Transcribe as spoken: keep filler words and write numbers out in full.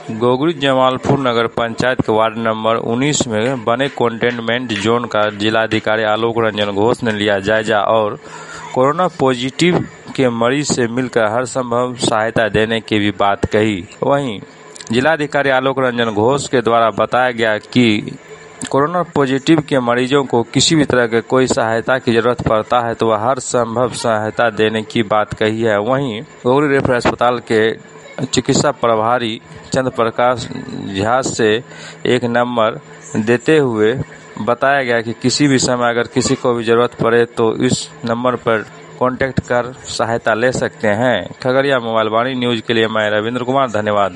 गोगरी जमालपुर नगर पंचायत के ward number उन्नीस में बने कंटेनमेंट जोन का जिलाधिकारी आलोक रंजन घोष ने लिया जायजा और कोरोना पॉजिटिव के मरीज से मिलकर हर संभव सहायता देने की भी बात कही। वहीं जिलाधिकारी आलोक रंजन घोष के द्वारा बताया गया कि कोरोना पॉजिटिव के मरीजों को किसी भी तरह के कोई सहायता की जरूरत पड़ता है तो वह हर संभव सहायता देने की बात कही है। वहीं गोगरी रेफरल अस्पताल के चिकित्सा प्रभारी चंद्र प्रकाश झा से एक नंबर देते हुए बताया गया कि किसी भी समय अगर किसी को भी जरूरत पड़े तो इस नंबर पर कांटेक्ट कर सहायता ले सकते हैं। खगड़िया मोबाइल वाणी न्यूज के लिए मैं रविंद्र कुमार, धन्यवाद।